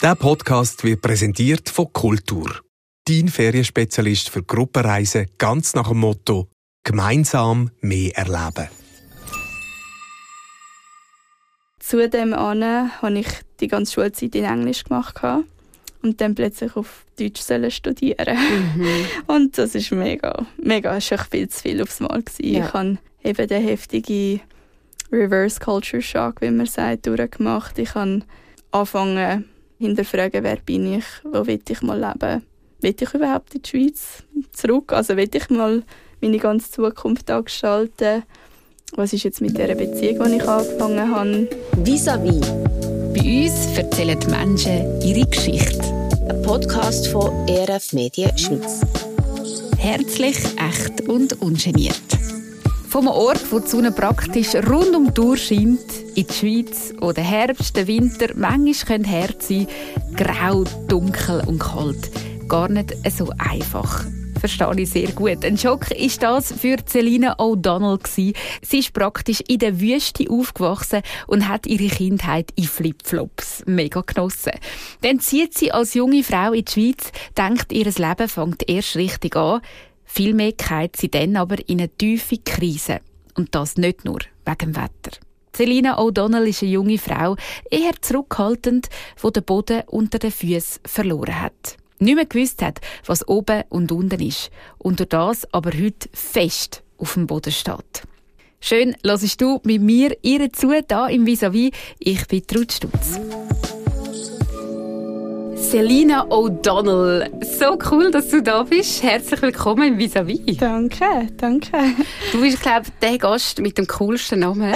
Der Podcast wird präsentiert von Kultur. Dein Ferienspezialist für Gruppenreisen ganz nach dem Motto «Gemeinsam mehr erleben». Zudem habe ich die ganze Schulzeit in Englisch gemacht und dann plötzlich auf Deutsch studieren. Und das ist mega, es war viel zu viel aufs Mal. Ja. Ich habe eben den heftigen Reverse Culture Shock, wie man sagt, durchgemacht. Ich habe angefangen hinterfragen, wer bin ich, wo will ich mal leben, will ich überhaupt in die Schweiz zurück, also will ich mal meine ganze Zukunft gestalten, was ist jetzt mit dieser Beziehung, die ich angefangen habe. Vis-à-vis. Bei uns erzählen die Menschen ihre Geschichte. Ein Podcast von ERF Medien Schweiz. Herzlich, echt und ungeniert. Vom Ort, wo die Sonne praktisch rund um die Uhr scheint, in die Schweiz, wo der Herbst, der Winter manchmal hart sein können, grau, dunkel und kalt. Gar nicht so einfach. Verstehe ich sehr gut. Ein Schock war das für Selina O'Donnell. Sie ist praktisch in der Wüste aufgewachsen und hat ihre Kindheit in Flipflops mega genossen. Dann zieht sie als junge Frau in die Schweiz, denkt, ihr Leben fängt erst richtig an. Vielmehr geht sie dann aber in eine tiefe Krise. Und das nicht nur wegen dem Wetter. Selina O'Donnell ist eine junge Frau, eher zurückhaltend, die den Boden unter den Füßen verloren hat. Nicht mehr gewusst hat, was oben und unten ist. Und durch das aber heute fest auf dem Boden steht. Schön, hörst du mit mir ihr zu, hier im Vis-à-vis. Ich bin Ruth Stutz. Selina O'Donnell, so cool, dass du da bist. Herzlich willkommen im Vis-à-vis. Danke. Du bist, glaube ich, der Gast mit dem coolsten Namen.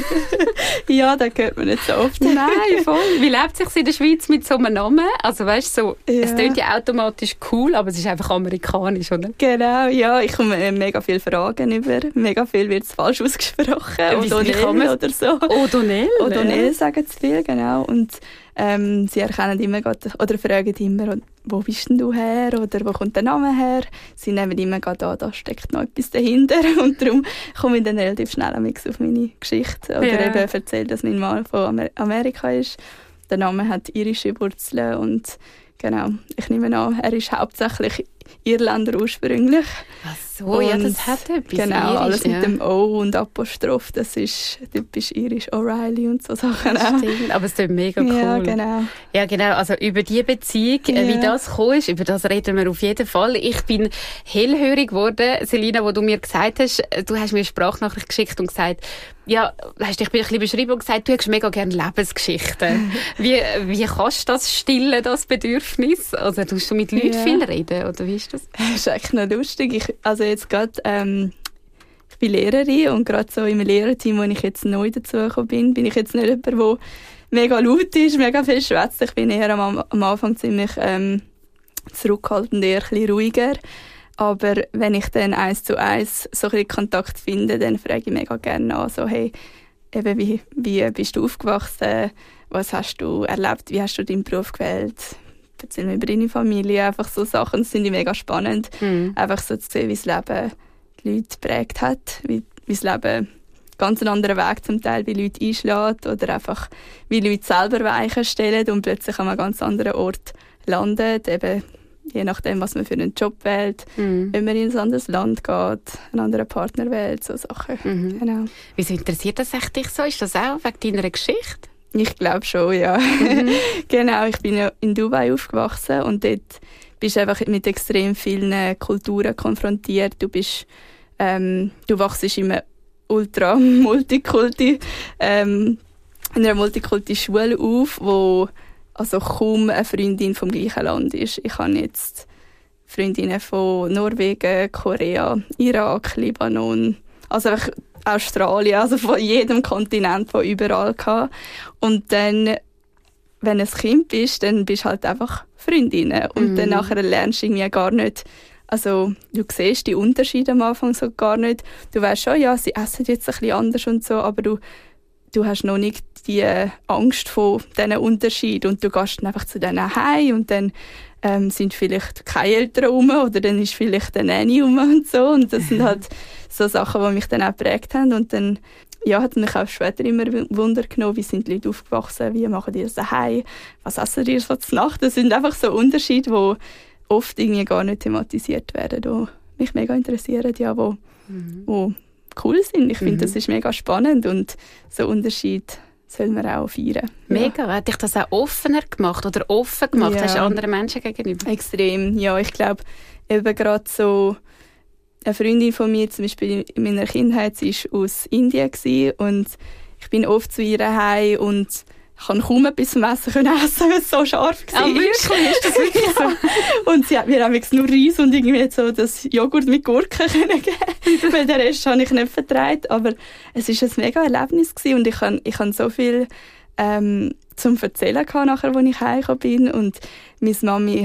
Ja, das hört man nicht so oft. Nein, voll. Wie lebt es sich in der Schweiz mit so einem Namen? Also weißt so, ja. Es klingt ja automatisch cool, aber es ist einfach amerikanisch, oder? Genau, ja. Ich komme mega viele Fragen über. Mega viel wird es falsch ausgesprochen. O'Donnell oder so. O'Donnell sagen sie viel, genau. Und sie erkennen immer oder fragen immer, wo bist denn du her oder wo kommt der Name her? Sie nehmen immer da steckt noch etwas dahinter und darum komme ich dann relativ schnell auf meine Geschichte oder eben erzähle, dass mein Mann von Amerika ist. Der Name hat irische Wurzeln und genau, ich nehme an, er ist hauptsächlich Irländer ursprünglich. Ach so, ja, das hat etwas genau, irisch, alles mit dem O und Apostroph, das ist typisch irisch, O'Reilly und so Sachen auch. Stimmt, aber es ist mega cool. Ja, genau, also über die Beziehung, wie das gekommen ist, über das reden wir auf jeden Fall. Ich bin hellhörig geworden, Selina, wo du mir gesagt hast, du hast mir eine Sprachnachricht geschickt und gesagt, ja, ich bin ein bisschen beschrieben und gesagt, du hast mega gerne Lebensgeschichten. Wie kannst du das stillen, das Bedürfnis? Also tust du mit Leuten viel reden, oder wie ist das? Das ist echt noch lustig. Also jetzt gerade, ich bin Lehrerin und gerade so im Lehrerteam, wo ich jetzt neu dazugekommen bin ich jetzt nicht jemand, der mega laut ist, mega viel schwätzt. Ich bin eher am Anfang ziemlich zurückhaltend, eher ein bisschen ruhiger. Aber wenn ich dann 1:1 so ein bisschen Kontakt finde, dann frage ich mega gerne an, so, hey, eben, wie bist du aufgewachsen? Was hast du erlebt? Wie hast du deinen Beruf gewählt? Erzähl mir über deine Familie. Einfach so Sachen, das finde ich mega spannend. Einfach so zu sehen, wie das Leben die Leute geprägt hat, wie das Leben ganz einen anderen Weg zum Teil bei Leuten einschlägt oder einfach wie Leute selber Weichen stellen und plötzlich an einem ganz anderen Ort landen, eben je nachdem, was man für einen Job wählt, wenn man in ein anderes Land geht, einen anderen Partner wählt, so Sachen. Genau. Wieso interessiert das dich so? Ist das auch wegen deiner Geschichte? Ich glaube schon, ja. Genau, ich bin ja in Dubai aufgewachsen und dort bist du einfach mit extrem vielen Kulturen konfrontiert. Du wachst in einer ultra Multikulti, in einer Multikulti-Schule auf, wo also kaum eine Freundin vom gleichen Land ist. Ich habe jetzt Freundinnen von Norwegen, Korea, Irak, Libanon, also einfach Australien, also von jedem Kontinent, von überall gehabt. Und dann, wenn du ein Kind bist, dann bist du halt einfach Freundinnen. Und dann nachher lernst du irgendwie gar nicht, also du siehst die Unterschiede am Anfang so gar nicht. Du weißt schon, ja, sie essen jetzt ein bisschen anders und so, aber du hast noch nicht die Angst vor diesen Unterschieden und du gehst dann einfach zu denen heim und dann sind vielleicht keine Eltern rum oder dann ist vielleicht eine Nanny rum und so und das sind halt so Sachen, die mich dann auch geprägt haben und dann hat mich auch später immer Wunder genommen, wie sind die Leute aufgewachsen, wie machen die das daheim, was essen die so zur Nacht. Das sind einfach so Unterschiede, die oft irgendwie gar nicht thematisiert werden, die mich mega interessieren, ja, wo cool sind. Ich finde, das ist mega spannend und so Unterschied soll man auch feiern. Mega. Hat dich das auch offener gemacht oder offen gemacht? Hast du anderen Menschen gegenüber? Extrem, ja. Ich glaube, eben gerade so eine Freundin von mir, zum Beispiel in meiner Kindheit, sie war aus Indien und ich bin oft zu ihr heim und ich konnte kaum etwas vom Essen essen, weil es so scharf war. Ah, wirklich? Ist das wirklich so? Und sie hat mir auch nur Reis und irgendwie so das Joghurt mit Gurken geben, weil den Rest habe ich nicht vertragen. Aber es war ein mega Erlebnis gewesen und ich hatte so viel zum Erzählen nachher, als ich heimgekommen bin. Und meine Mami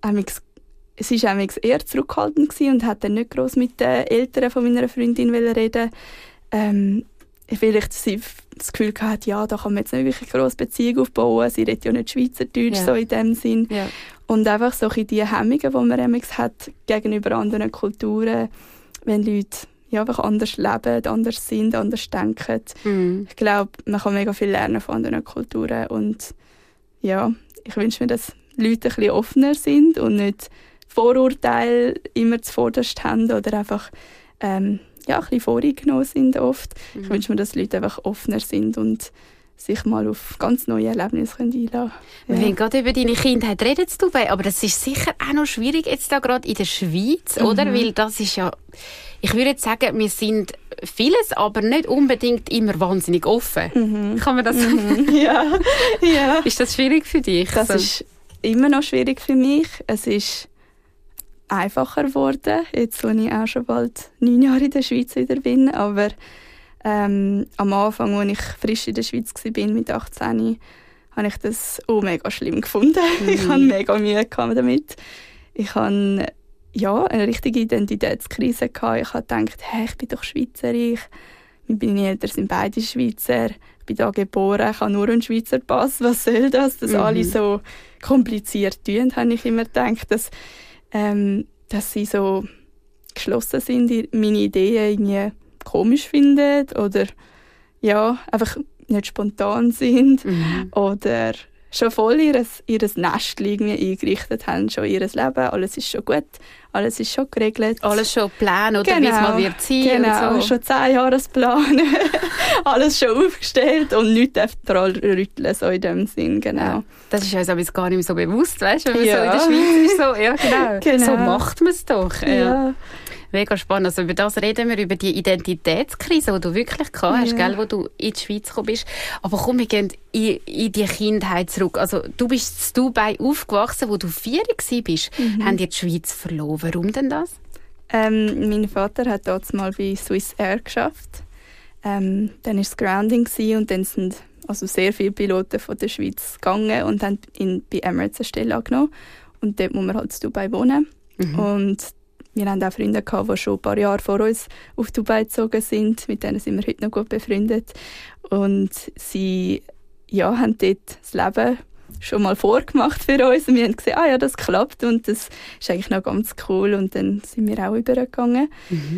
sie war eher zurückhaltend und hat dann nicht gross mit den Eltern von meiner Freundin reden. Vielleicht sie das Gefühl hatte, ja, da kann man jetzt nicht wirklich eine grosse Beziehung aufbauen. Sie redet ja nicht Schweizerdeutsch, so in dem Sinn. Ja. Und einfach so die Hemmungen, die man hat gegenüber anderen Kulturen, wenn Leute einfach anders leben, anders sind, anders denken. Ich glaube, man kann mega viel lernen von anderen Kulturen. Und ja, ich wünsche mir, dass Leute ein bisschen offener sind und nicht Vorurteile immer zuvorderst haben oder einfach ein bisschen voreingenommen sind oft. Ich wünsche mir, dass Leute einfach offener sind und sich mal auf ganz neue Erlebnisse einladen können. Wir wollen gerade über deine Kindheit reden, Dubai, aber das ist sicher auch noch schwierig jetzt da gerade in der Schweiz, oder? Weil das ist ja, ich würde jetzt sagen, wir sind vieles, aber nicht unbedingt immer wahnsinnig offen. Kann man das sagen? Ja. Ist das schwierig für dich? Das ist immer noch schwierig für mich. Es ist einfacher geworden, jetzt wo ich auch schon bald 9 Jahre in der Schweiz wieder bin, aber am Anfang, als ich frisch in der Schweiz war, mit 18, habe ich das mega schlimm gefunden. Ich hatte mega Mühe damit. Ich hatte eine richtige Identitätskrise gehabt. Ich habe gedacht, ich bin doch Schweizerin. Meine Eltern sind beide Schweizer. Ich bin da geboren, ich habe nur einen Schweizer Pass. Was soll das? Dass alle so kompliziert tun, habe ich immer gedacht, dass sie so geschlossen sind, meine Ideen irgendwie komisch finden oder einfach nicht spontan sind oder schon voll ihr Nest irgendwie eingerichtet haben, schon ihr Leben, alles ist schon gut, alles ist schon geregelt. Alles schon planen oder wie es mal wird sein. Genau, und so. Schon 10 Jahresplan, alles schon aufgestellt und nichts darf daran rütteln, so in dem Sinn, genau. Ja, das ist uns aber jetzt gar nicht mehr so bewusst, weißt du, wenn man so in der Schweiz ist, so, ja genau. So macht man es doch. Ja. Mega spannend. Also über das reden wir, über die Identitätskrise, die du wirklich gehabt hast, gell, wo du in die Schweiz gekommen bist. Aber komm, wir gehen in die Kindheit zurück. Also du bist in Dubai aufgewachsen, wo du 4 bist. Haben die Schweiz verloren? Warum denn das? Mein Vater hat dort mal bei Swiss Air geschafft. Dann war es Grounding und dann sind also sehr viele Piloten von der Schweiz gegangen und haben ihn bei Emirates eine Stelle angenommen. Und dort muss man halt in Dubai wohnen. Und wir hatten auch Freunde, die schon ein paar Jahre vor uns auf Dubai gezogen sind. Mit denen sind wir heute noch gut befreundet. Und sie haben dort das Leben schon mal vorgemacht für uns. Und wir haben gesehen, das klappt und das ist eigentlich noch ganz cool. Und dann sind wir auch übergegangen.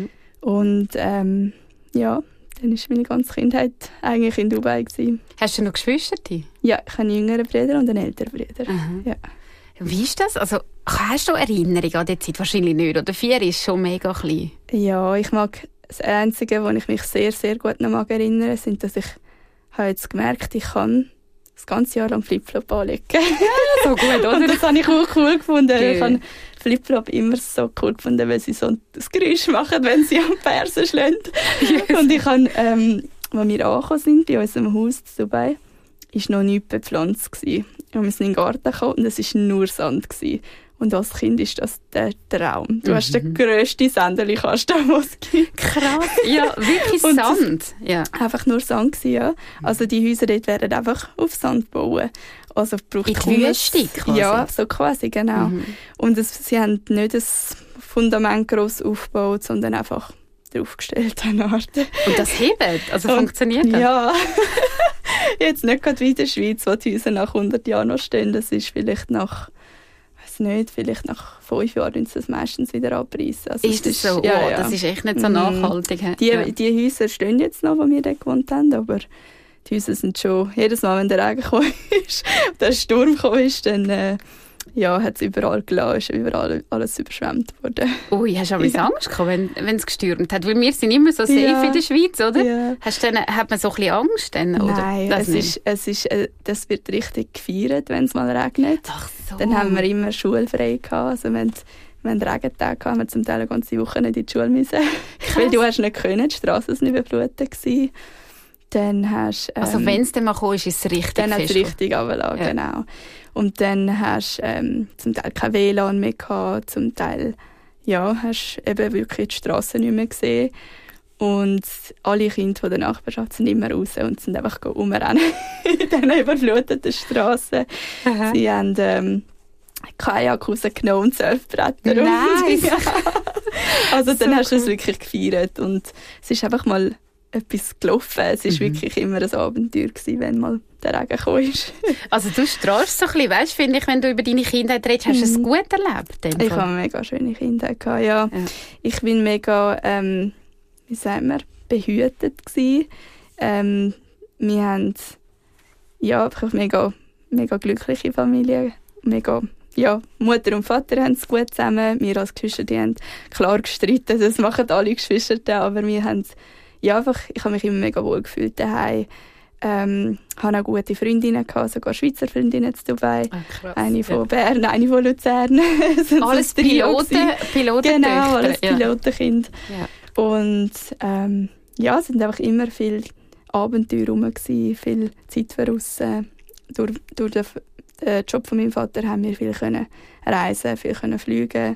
Und dann war meine ganze Kindheit eigentlich in Dubai gewesen. Hast du noch Geschwister? Ja, ich habe einen jüngeren Bruder und einen älteren Bruder. Ja. Wie ist das? Also, hast du Erinnerungen an die Zeit? Wahrscheinlich nicht. Oder 4 ist schon mega klein. Ja, ich mag das Einzige, woran ich mich sehr, sehr gut noch erinnern mag, sind, dass ich jetzt gemerkt, ich kann das ganze Jahr lang Flipflop anlegen. Ja, so gut, oder? Und das habe ich auch cool gefunden. Okay. Ich habe Flipflop immer so cool gefunden, weil sie so ein Geräusch machen, wenn sie am Fersen schlagen. Yes. Und ich habe, als wir angekommen sind bei unserem Haus in Dubai, war noch nichts bepflanzt. Und wir sind in den Garten gekommen und es war nur Sand. Und als Kind ist das der Traum. Du hast den grössten Sandeli-Kasten, den es gibt. Krass, ja, wirklich Sand. Ja. Einfach nur Sand gewesen, ja. Also die Häuser dort werden einfach auf Sand bauen. Also braucht in die Wüste quasi? Ja, so quasi, genau. Und sie haben nicht das Fundament gross aufgebaut, sondern einfach draufgestellt. Und das hebt? Also funktioniert das? Ja. Jetzt nicht gerade wie in der Schweiz, wo die Häuser nach 100 Jahren noch stehen. Das ist vielleicht nach weiß nicht, vielleicht nach 5 Jahren tun sie das meistens wieder abreißen. Also ist das so? Ja. Das ist echt nicht so nachhaltig. Die Häuser stehen jetzt noch, wo wir da gewohnt haben, aber die Häuser sind schon, jedes Mal, wenn der Regen gekommen ist, der Sturm gekommen ist, dann hat es überall gelassen, ist überall alles überschwemmt worden. Ui, hast du aber Angst gehabt, wenn es gestürmt hat? Weil wir sind immer so safe in der Schweiz, oder? Ja. Hat man so ein bisschen Angst dann, oder? Nein, das wird richtig gefeiert, wenn es mal regnet. Ach so. Dann haben wir immer schulfrei gehabt. Also wenn Regentage haben wir zum Teil eine ganze Woche nicht in die Schule müssen. Weil du hast nicht können, die Straße war nicht überflutet gewesen. Dann hast also wenn es dann mal kam, ist es richtig dann hat es richtig runtergelassen, genau. Und dann hast du zum Teil kein WLAN mehr gehabt, zum Teil hast eben wirklich die Straße nicht mehr gesehen. Und alle Kinder von der Nachbarschaft sind immer raus und sind einfach rumrennen in diesen überfluteten Straßen. Sie haben Kajak rausgenommen und Surfbretter. Nice. Ja. Also dann hast du es wirklich gefeiert und es ist einfach mal etwas gelaufen. Es war wirklich immer ein Abenteuer gewesen, wenn mal der Regen kam. Also du strahlst so ein bisschen, weißt, finde ich, wenn du über deine Kindheit redest, hast du es gut erlebt? Ich habe eine mega schöne Kindheit gehabt, ja. Ich bin mega, wie sagen wir, behütet gewesen. Wir haben einfach mega, mega glückliche Familie, mega. Ja, Mutter und Vater haben es gut zusammen. Wir als Geschwister, die haben klar gestritten, das machen alle Geschwister, aber wir haben ich habe mich immer mega wohl gefühlt daheim. Hatte auch gute Freundinnen gehabt, sogar Schweizer Freundinnen in Dubai. Krass, eine von Bern, eine von Luzern. Alles Piloten? Genau, alles Pilotenkind. Ja. Und es sind einfach immer viele Abenteuer rum gewesen, viel Zeit voraus. Durch den Job von meinem Vater haben wir viel können reisen, viel können fliegen,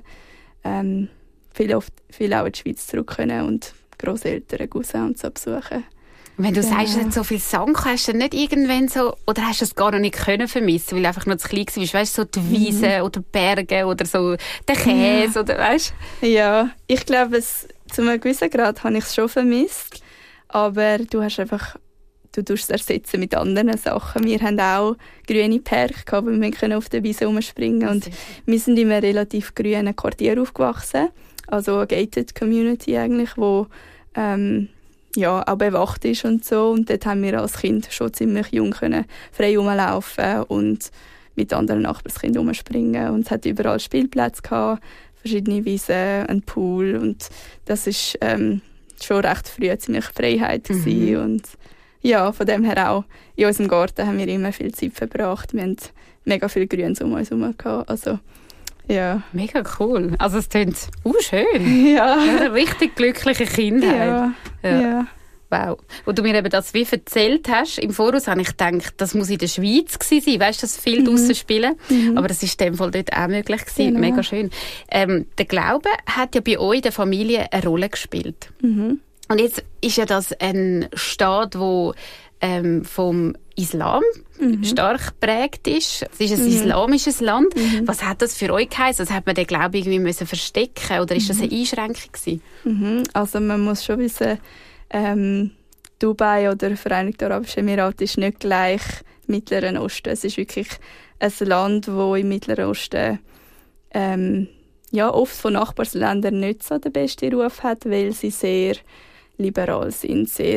viel auch in die Schweiz zurück können und Grosseltern, Cousins und so besuchen. Wenn du sagst, du hast so viele Sachen, hast du nicht irgendwann so, oder hast du es gar noch nicht können vermissen, weil du einfach noch zu klein warst, weißt du, so die Wiesen oder die Berge oder so der Käse, oder weißt du? Ja, ich glaube, zu einem gewissen Grad habe ich es schon vermisst, aber du tust es ersetzen mit anderen Sachen. Wir haben auch grüne Parks gehabt, wo wir auf der Wiese rumspringen und wir sind in einem relativ grünen Quartier aufgewachsen, also eine gated Community eigentlich, wo auch bewacht ist und so. Und dort haben wir als Kind schon ziemlich jung können frei rumlaufen und mit anderen Nachbarskindern rumspringen. Und es hat überall Spielplätze gehabt, verschiedene Wiesen, einen Pool. Und das ist schon recht früh ziemlich Freiheit gewesen. Und ja, von dem her auch in unserem Garten haben wir immer viel Zeit verbracht. Wir haben mega viel Grüns um uns herum gehabt. Also, ja. Mega cool. Also es klingt schön. Ja. Eine richtig glückliche Kindheit. Ja. Wow. Wo du mir eben das wie erzählt hast, im Voraus habe ich gedacht, das muss in der Schweiz gewesen sein. Weißt du, dass viele draussen spielen? Aber das ist in dem Fall dort auch möglich gewesen. Genau. Mega schön. Der Glaube hat ja bei euch in der Familie eine Rolle gespielt. Und jetzt ist ja das ein Staat, wo vom Islam stark geprägt ist. Es ist ein islamisches Land. Was hat das für euch geheißen? Also hat man den Glauben irgendwie müssen verstecken oder ist das eine Einschränkung gewesen? Also man muss schon wissen, Dubai oder Vereinigte Arabische Emirate ist nicht gleich Mittleren Osten. Es ist wirklich ein Land, das im Mittleren Osten oft von Nachbarländern nicht so den besten Ruf hat, weil sie sehr liberal sind, sehr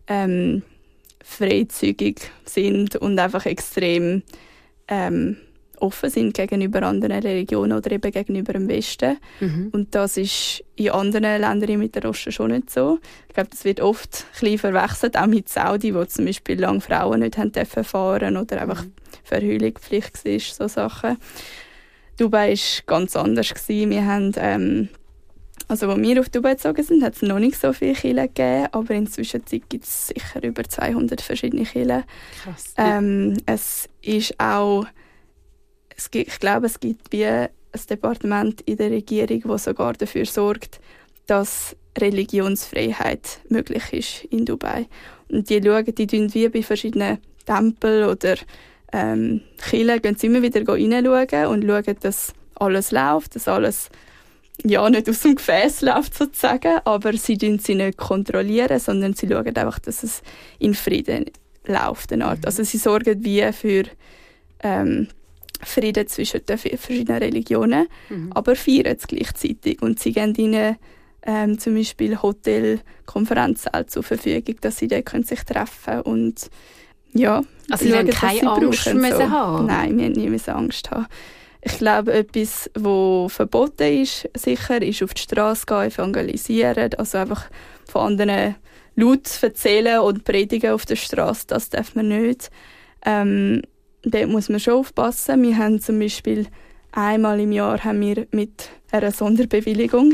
freizügig sind und einfach extrem offen sind gegenüber anderen Religionen oder eben gegenüber dem Westen. Und das ist in anderen Ländern im Mittleren Osten schon nicht so. Ich glaube, das wird oft ein bisschen verwechselt, auch mit Saudi, wo zum Beispiel lange Frauen nicht haben dürfen fahren oder einfach Verhüllungspflicht war, so Sachen. Dubai war ganz anders. Wir haben als wir auf Dubai gezogen sind, hat es noch nicht so viele Kirchen gegeben, aber inzwischen gibt es sicher über 200 verschiedene Kirchen. Krass. Es ist auch, ich glaube, es gibt wie ein Departement in der Regierung, das sogar dafür sorgt, dass Religionsfreiheit möglich ist in Dubai. Und die schauen wie bei verschiedenen Tempeln oder Kirchen, gehen sie immer wieder reinschauen und schauen, dass alles läuft, dass alles nicht aus dem Gefäß läuft sozusagen, aber sie nicht kontrollieren, sondern sie schauen einfach, dass es in Frieden läuft. Also sie sorgen wie für Frieden zwischen den verschiedenen Religionen, aber feiern es gleichzeitig. Und sie geben ihnen zum Beispiel Hotel, Konferenzsäle zur Verfügung, dass sie dort sich treffen können. Und ja, also sie müssen keine Angst müssen haben? Nein, wir müssen nie Angst haben. Ich glaube, etwas, was verboten ist, sicher, ist auf die Straße gehen, evangelisieren, also einfach von anderen laut erzählen und predigen auf der Straße, das darf man nicht. Dort muss man schon aufpassen. Wir haben zum Beispiel einmal im Jahr haben wir mit einer Sonderbewilligung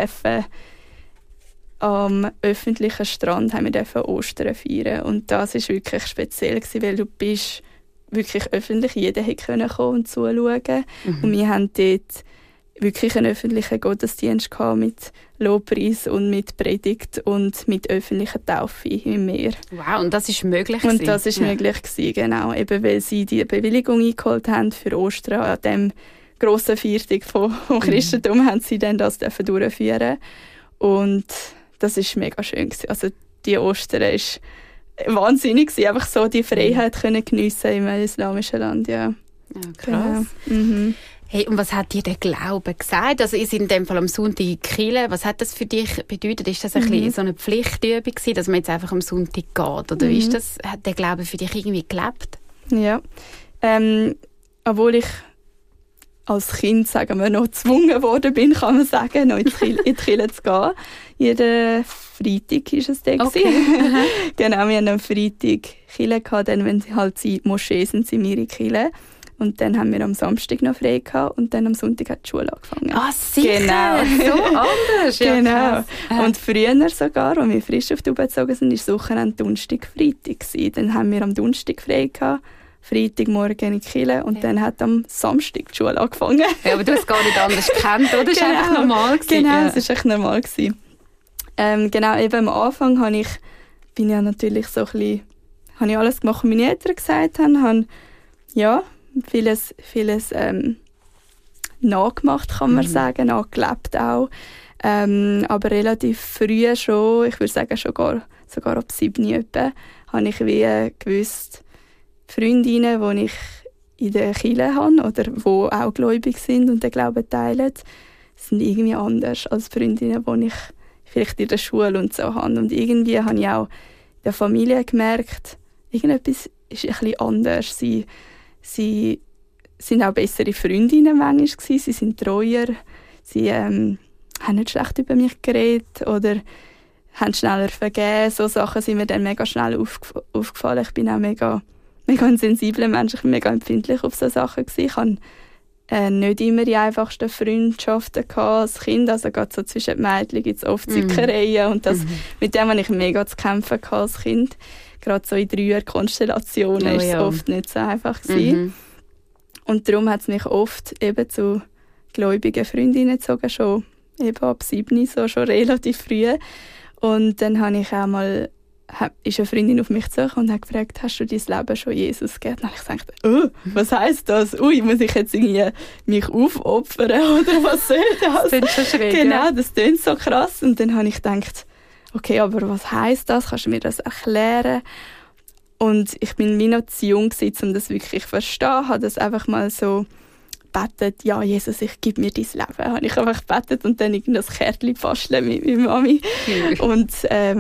am öffentlichen Strand Ostern feiern. Und das war wirklich speziell, weil du bist wirklich öffentlich, jeder konnte kommen und zuschauen. Und wir haben dort wirklich einen öffentlichen Gottesdienst gehabt mit Lobpreis und mit Predigt und mit öffentlicher Taufe im Meer. Wow, und das ist möglich? Und das ist möglich gewesen, genau. Eben weil sie die Bewilligung eingeholt haben für Ostern, an dem grossen Feiertag vom Christentum, haben sie dann das durchführen. Und das ist mega schön gewesen. Also die Ostern ist wahnsinnig gewesen, einfach so die Freiheit können geniessen im islamischen Land, ja. Ja, krass. Genau. Hey, und was hat dir der Glaube gesagt? Also, ihr seid in dem Fall am Sonntag in die Kirche. Was hat das für dich bedeutet? Ist das ein bisschen so eine Pflichtübung gewesen, dass man jetzt einfach am Sonntag geht? Oder wie ist das, hat der Glaube für dich irgendwie gelebt? Ja. Obwohl ich als Kind, sagen wir, noch gezwungen worden bin, kann man sagen, noch in die Kirche zu gehen. Jeden Freitag war es dann. Okay. Genau, wir hatten am Freitag Kirche gehabt, dann, wenn sie halt in die Moschee sind wir in die Kirche. Und dann haben wir am Samstag noch frei gehabt und dann am Sonntag hat die Schule angefangen. Ah, sicher? Genau. So anders? Ja, genau. Und früher sogar, als wir frisch auf die Ube gezogen sind, war das Wochenende Donnerstag, Freitag gewesen. Dann haben wir am Donnerstag frei gehabt, Freitagmorgen in die Kirche und dann hat am Samstag die Schule angefangen. Ja, aber du hast es gar nicht anders gekannt, oder? Das war einfach normal gewesen. Genau, es war echt normal gewesen. Genau, eben am Anfang habe ich alles gemacht, was meine Eltern gesagt haben. Habe, ja, vieles nachgemacht, kann man sagen, nachgelebt auch. Aber relativ früh schon, ich würde sagen sogar ab 7 etwa, habe ich wie gewusst, Freundinnen, die ich in der Kirche habe oder die auch gläubig sind und den Glauben teilen, sind irgendwie anders als Freundinnen, die ich vielleicht in der Schule und so habe. Und irgendwie habe ich auch in der Familie gemerkt, irgendetwas ist ein bisschen anders. Sie sind auch bessere Freundinnen manchmal gewesen, sie sind treuer, sie haben nicht schlecht über mich geredet oder haben schneller vergeben. So Sachen sind mir dann mega schnell aufgefallen. Ich bin auch mega ein sensibler Mensch, ich bin mega empfindlich auf solche Sachen gewesen. Ich hatte nicht immer die einfachsten Freundschaften als Kind, also gerade so zwischen den Mädchen gibt es oft Zickereien und das, mit dem hatte ich mega zu kämpfen als Kind. Gerade so in 3er-Konstellationen war es oft nicht so einfach gewesen. Und darum hat es mich oft eben zu gläubigen Freundinnen gezogen, schon eben ab 7, so schon relativ früh. Und dann habe ich auch mal, ist eine Freundin auf mich zugekommen und hat gefragt, hast du dein Leben schon Jesus gegeben? Dann habe ich gedacht, was heisst das? Ui, muss ich jetzt irgendwie mich aufopfern oder was soll das? Das klingt schon schräg. Genau, das klingt so krass. Und dann habe ich gedacht, okay, aber was heisst das? Kannst du mir das erklären? Und ich bin wie noch zu jung gewesen, um das wirklich zu verstehen. Habe das einfach mal so gebetet, ja, Jesus, ich gebe mir dein Leben. Habe ich einfach gebetet und dann das Kärtchen basteln mit meiner Mami. Und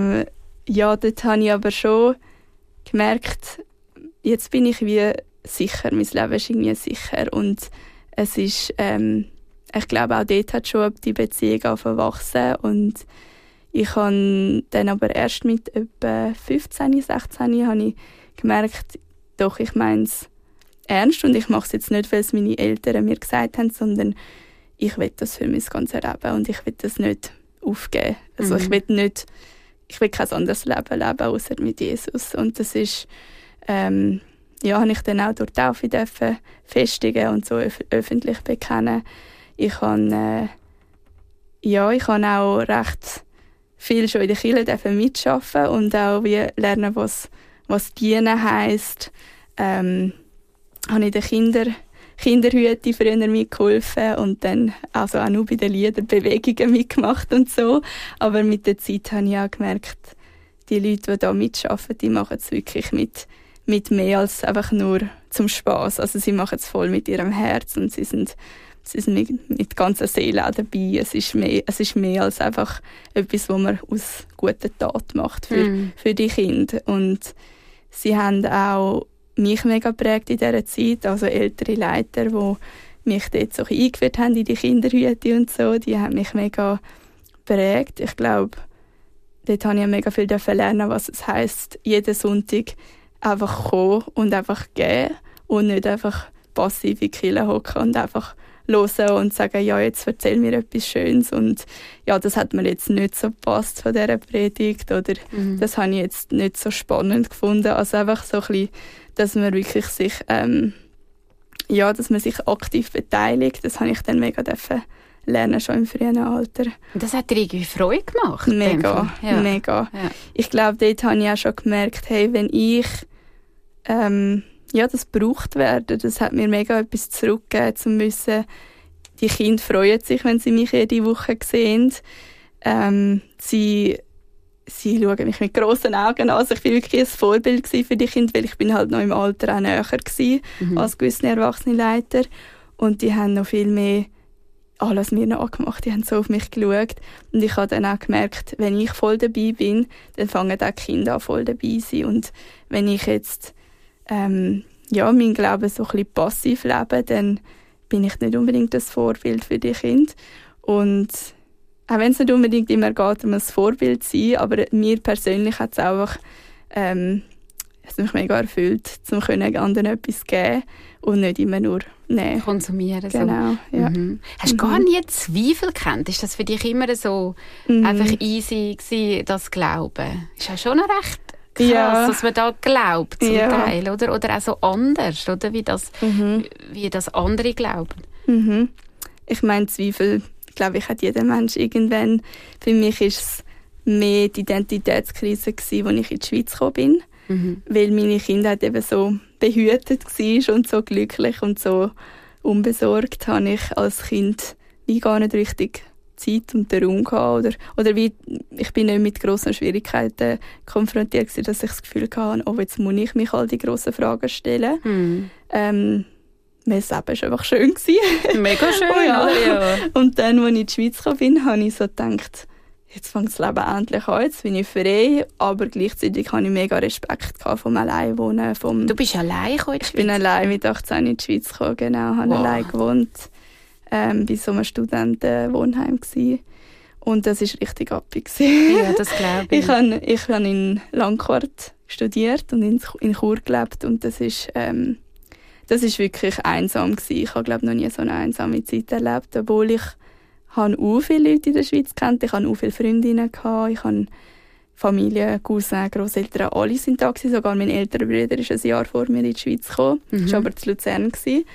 ja, dort habe ich aber schon gemerkt, jetzt bin ich wie sicher, mein Leben ist irgendwie sicher. Und es ist, ich glaube, auch dort hat schon die Beziehung aufgewachsen. Und ich habe dann aber erst mit etwa 15, 16 habe ich gemerkt, doch, ich meine es ernst und ich mache es jetzt nicht, weil es meine Eltern mir gesagt haben, sondern ich will das für mein ganzes Leben und ich will das nicht aufgeben. Also ich will kein anderes Leben leben, außer mit Jesus. Und das ist, habe ich dann auch durch die Taufe festigen und so öffentlich bekennen. Ich habe auch recht viel schon in der Kirche mitarbeiten und auch wie lernen, was dienen heisst. Habe ich den Kinderhüten früher mitgeholfen und dann also auch nur bei den Liedern Bewegungen mitgemacht und so. Aber mit der Zeit habe ich auch gemerkt, die Leute, die da mitarbeiten, die machen es wirklich mit mehr als einfach nur zum Spass. Also sie machen es voll mit ihrem Herz und sie sind mit ganzer Seele auch dabei. Es ist mehr als einfach etwas, was man aus guter Tat macht für die Kinder. Und sie haben auch mich mega geprägt in dieser Zeit, also ältere Leiter, die mich dort so eingeführt haben in die Kinderhüte und so, die haben mich mega geprägt. Ich glaube, dort habe ich mega viel lernen, was es heisst, jeden Sonntag einfach kommen und einfach gehen und nicht einfach passiv in die Kirche hocken und einfach hören und sagen, ja, jetzt erzähl mir etwas Schönes. Und ja, das hat mir jetzt nicht so gepasst von dieser Predigt oder das habe ich jetzt nicht so spannend gefunden. Also einfach so ein bisschen, dass man wirklich sich, dass man sich aktiv beteiligt. Das habe ich dann mega lernen, schon im frühen Alter. Das hat dir irgendwie Freude gemacht? Mega. Ja. Ich glaube, dort habe ich auch schon gemerkt, hey, wenn ich das gebraucht werden, das hat mir mega etwas zurückgegeben, zu müssen. Die Kinder freuen sich, wenn sie mich jede Woche sehen. Sie schauen mich mit grossen Augen an. Also ich war wirklich ein Vorbild für die Kinder, weil ich bin halt noch im Alter auch näher war als gewisse erwachsene Leiter. Und die haben noch viel mehr alles mir nachgemacht. Die haben so auf mich geschaut. Und ich habe dann auch gemerkt, wenn ich voll dabei bin, dann fangen auch die Kinder an, voll dabei zu sein. Und wenn ich jetzt mein Glauben so ein bisschen passiv lebe, dann bin ich nicht unbedingt das Vorbild für die Kinder. Und auch wenn es nicht unbedingt immer geht, um ein Vorbild zu sein, aber mir persönlich hat es einfach mich mega erfüllt, um anderen etwas zu geben und nicht immer nur nehmen. Konsumieren. Genau, so. Ja. Hast du gar nie Zweifel gekannt? Ist das für dich immer so einfach easy gewesen, das Glauben? Ist ja schon recht krass, dass man da glaubt zum Teil, oder? Oder auch so anders, oder? Wie das andere glauben. Ich meine, Zweifel, glaube ich, hat jeder Mensch irgendwann. Für mich war es mehr die Identitätskrise gewesen, als ich in die Schweiz gekommen bin. Weil meine Kindheit eben so behütet war und so glücklich und so unbesorgt, habe ich als Kind wie gar nicht richtig Zeit und den Raum gehabt. Oder wie, ich bin nicht mit grossen Schwierigkeiten konfrontiert gewesen, dass ich das Gefühl hatte, oh, jetzt muss ich mich all die grossen Fragen stellen. Weil das Leben war einfach schön. Mega schön, ja. Und dann, als ich in die Schweiz gekommen bin, habe ich so gedacht, jetzt fängt das Leben endlich an, jetzt bin ich frei, aber gleichzeitig hatte ich mega Respekt vom Alleinwohnen. Du bist allein in die Schweiz? Ich bin allein mit 18 in die Schweiz gekommen, genau, habe allein gewohnt. Bei so einem Studentenwohnheim gsi. Und das war richtig happy. Ja, das glaube ich. Ich habe in Langquart studiert und in Chur gelebt und das ist wirklich einsam gsi. Ich habe, glaube noch nie so eine einsame Zeit erlebt, obwohl ich auch viele Leute in der Schweiz kannte. Ich hatte auch viele Freundinnen. Ich habe Familie, Cousins, Grosseltern, alle sind da gewesen. Sogar mein älterer Bruder ist ein Jahr vor mir in die Schweiz gekommen. Das war aber zu Luzern.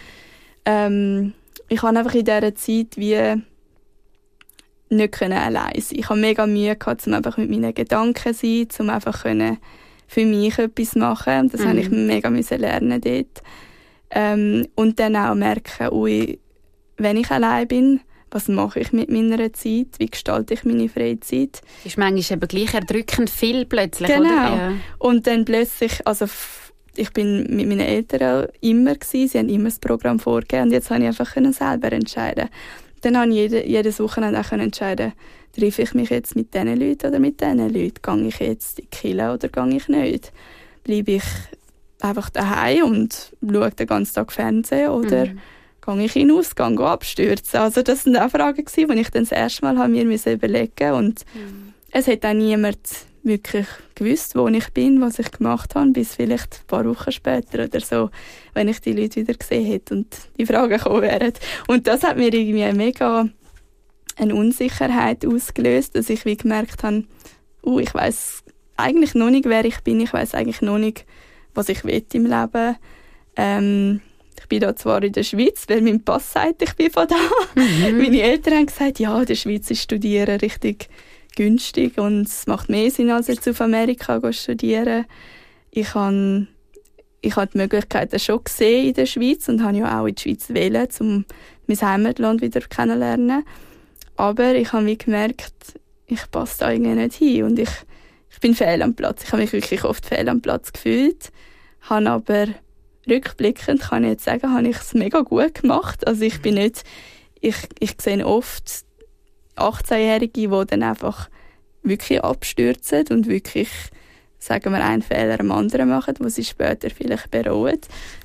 Ich konnte einfach in dieser Zeit wie nicht allein sein. Ich hatte mega Mühe gehabt, um einfach mit meinen Gedanken zu sein, um einfach für mich etwas machen. Und das musste ich mega lernen dort. Und dann auch merken, wenn ich allein bin, was mache ich mit meiner Zeit? Wie gestalte ich meine Freizeit? Das ist manchmal eben gleich erdrückend viel plötzlich, genau. Oder? Ja. Und dann plötzlich, also ich bin mit meinen Eltern immer gewesen, sie haben immer das Programm vorgegeben und jetzt konnte ich einfach selber entscheiden. Dann konnte ich jedes Wochenende auch entscheiden, treffe ich mich jetzt mit diesen Leuten oder mit diesen Leuten? Gehe ich jetzt in die Kirche oder gehe ich nicht? Bleibe ich einfach daheim und schaue den ganzen Tag Fernsehen oder gehe ich in den Ausgang abstürzen? Also das waren auch Fragen, die ich dann das erste Mal mir überlegen musste. Und es hat auch niemand wirklich gewusst, wo ich bin, was ich gemacht habe, bis vielleicht ein paar Wochen später oder so, wenn ich die Leute wieder gesehen hätte und die Fragen gekommen wären. Und das hat mir irgendwie mega eine Unsicherheit ausgelöst, dass ich wie gemerkt habe, ich weiss eigentlich noch nicht, wer ich bin, ich weiss eigentlich noch nicht, was ich will im Leben. Ich bin da zwar in der Schweiz, weil mein Pass sagt, ich bin von da. Meine Eltern haben gesagt, ja, in der Schweiz ist Studieren richtig günstig und es macht mehr Sinn, als jetzt auf Amerika zu studieren. Ich habe die Möglichkeiten schon gesehen in der Schweiz und habe ja auch in die Schweiz wählen, um mein Heimatland wieder kennenzulernen. Aber ich habe gemerkt, ich passe da irgendwie nicht hin und ich bin fehl am Platz. Ich habe mich wirklich oft fehl am Platz gefühlt, habe aber rückblickend kann ich jetzt sagen, habe ich es mega gut gemacht. Also ich bin nicht, ich sehe oft 18-Jährige, die dann einfach wirklich abstürzen und wirklich, sagen wir, einen Fehler am anderen machen, wo sie später vielleicht bereuen.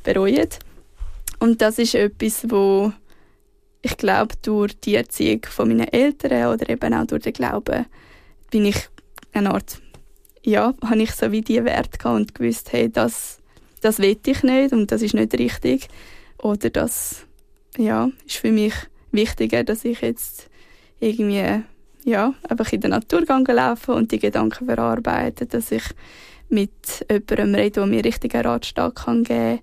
Und das ist etwas, wo ich glaube, durch die Erziehung von meinen Eltern oder eben auch durch den Glauben bin ich eine Art, ja, habe ich so wie die Werte gehabt und gewusst, hey, das will ich nicht und das ist nicht richtig. Oder das, ja, ist für mich wichtiger, dass ich jetzt irgendwie, ja, einfach in der Natur laufe und die Gedanken verarbeite, dass ich mit jemandem rede, der mir richtigen Ratschlag geben kann.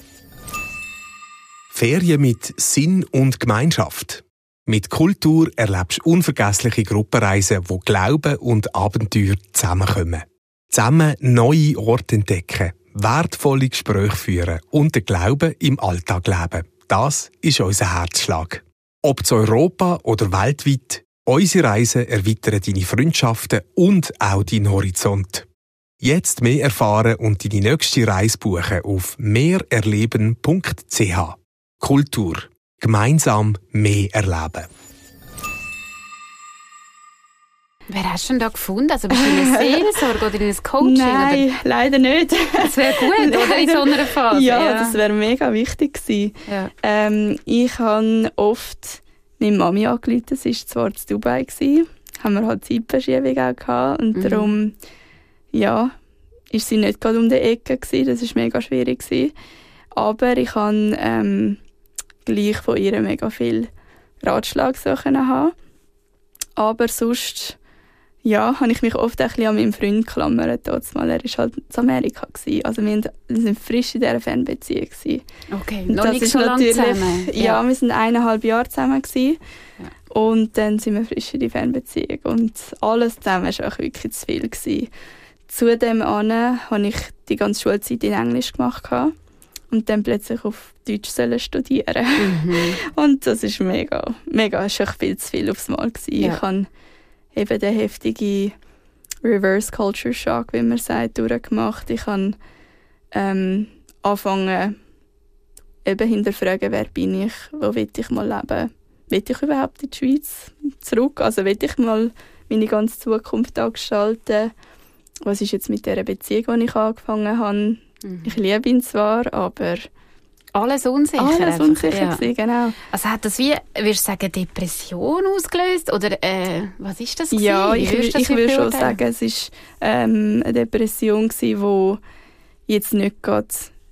Ferien mit Sinn und Gemeinschaft. Mit Kultur erlebst du unvergessliche Gruppenreisen, wo Glauben und Abenteuer zusammenkommen. Zusammen neue Orte entdecken, wertvolle Gespräche führen und den Glauben im Alltag leben. Das ist unser Herzschlag. Ob zu Europa oder weltweit, unsere Reisen erweitern deine Freundschaften und auch deinen Horizont. Jetzt mehr erfahren und deine nächste Reise buchen auf mehrerleben.ch. Kultur. Gemeinsam mehr erleben. Wer hast du denn da gefunden? Also bist du in einer Seelsorge oder in einem Coaching? Nein, oder? leider nicht. Das wäre gut, oder? In so einer Phase. Ja, das wäre mega wichtig gewesen. Ja. Ich habe oft meine Mami angerufen. Sie war zwar in Dubai, haben wir halt Zeitverschiebung auch gehabt. Und darum, ja, ist sie nicht gerade um die Ecke gewesen. Das war mega schwierig gewesen. Aber ich habe gleich von ihr mega viel Ratschlag so haben. Aber sonst, ja, habe ich mich oft ein bisschen an meinen Freund geklammert. Er war halt in Amerika. Also wir sind frisch in dieser Fernbeziehung. Okay, und noch nicht so lange zusammen. Ja, wir waren 1,5 Jahre zusammen. Ja. Und dann sind wir frisch in die Fernbeziehung. Und alles zusammen war auch wirklich zu viel gewesen. Zudem habe ich die ganze Schulzeit in Englisch gemacht. Und dann plötzlich auf Deutsch studieren. Und das ist mega, ist echt viel zu viel aufs Mal gewesen. Ja. Ich habe eben den heftigen Reverse Culture Shock, wie man sagt, durchgemacht. Ich habe angefangen, eben hinterfragen, wer bin ich, wo will ich mal leben, will ich überhaupt in die Schweiz zurück, also will ich mal meine ganze Zukunft gestalten, was ist jetzt mit dieser Beziehung, die ich angefangen habe. Ich liebe ihn zwar, aber alles unsicher. Alles unsicher gewesen, genau. Also hat das wie, würdest du sagen, Depression ausgelöst? Oder was ist das gewesen? Ja, ich würde schon sagen, es war eine Depression gewesen, die jetzt nicht gerade